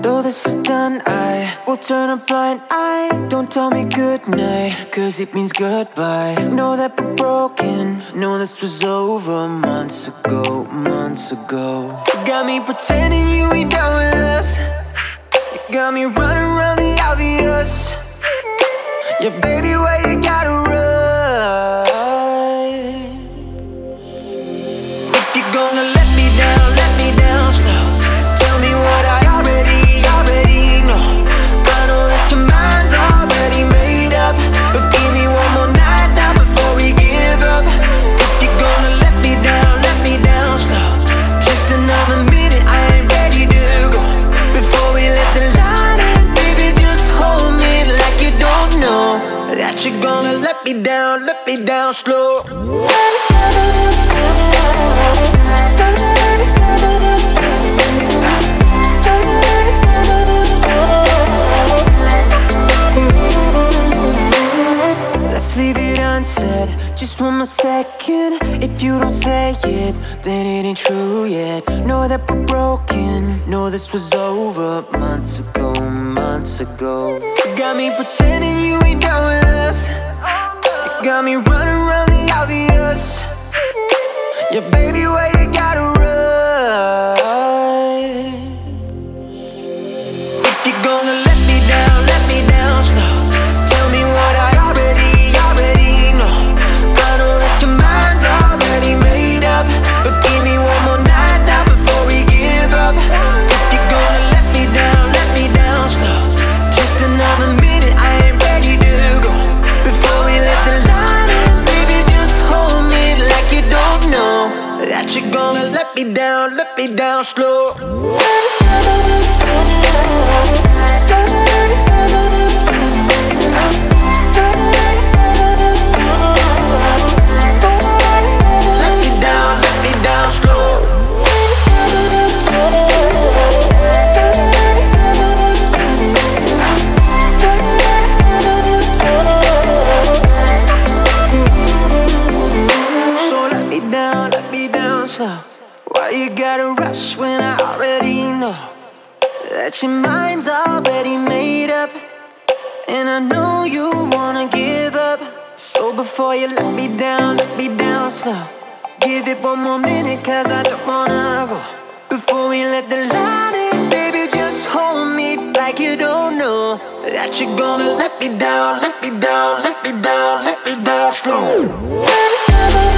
Though this is done, I will turn a blind eye. Don't tell me goodnight, cause it means goodbye. Know that we're broken, know this was over months ago, months ago. You got me pretending you ain't down with us. You got me running around the obvious. Yeah, baby, why you gotta run? If you're gonna let me down slow. Tell me what I already know. I know that your mind's already made up, but give me one more night now before we give up. If you're gonna let me down slow. Just another minute, I ain't ready to go. Before we let the light in, baby, just hold me like you don't know that you're gonna let me down slow. Let's leave it unsaid, just one more second. If you don't say it, then it ain't true yet. Know that we're broken, know this was over months ago, months ago. You got me pretending you ain't down with us. You got me running around the obvious. Yeah, baby, why you gotta run? If you're gonna let me down slow. Tell me what I already know. I know that your mind's already made up, but give me one more night now before we give up. If you're gonna let me down slow. Just another minute, I ain't ready to go. Before we let the light in, baby, just hold me like you don't know that you're gonna let me down slow. Let me down slow. So let me down slow. Why you gotta rush when I already know that your mind's already made up? And I know you wanna give up. So before you let me down slow. Give it one more minute, cause I don't wanna go. Before we let the light in, baby, just hold me like you don't know that you're gonna let me down slow.